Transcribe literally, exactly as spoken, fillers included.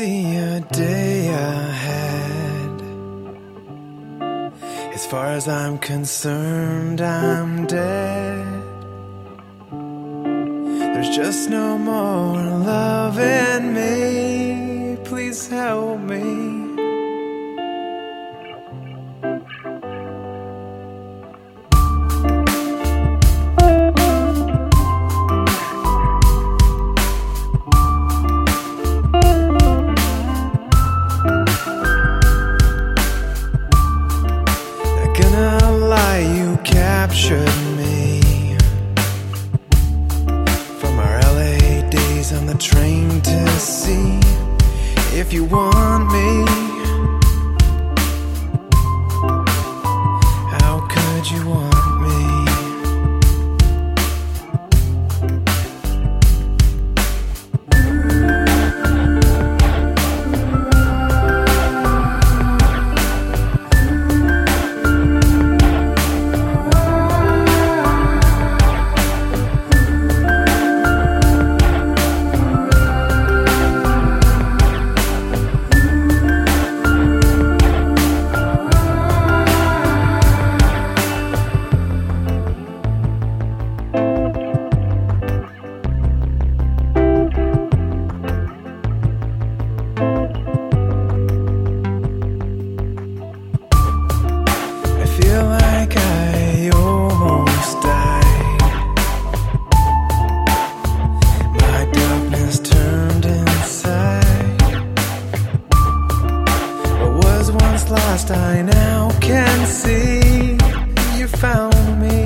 see a day ahead. As far as I'm concerned, I'm dead. There's just no more love in me. Please help me. Captured me from our L A days on the train to see if you want me. How could you want me? Feel like I almost died. My darkness turned inside. What was once lost I now can see. You found me.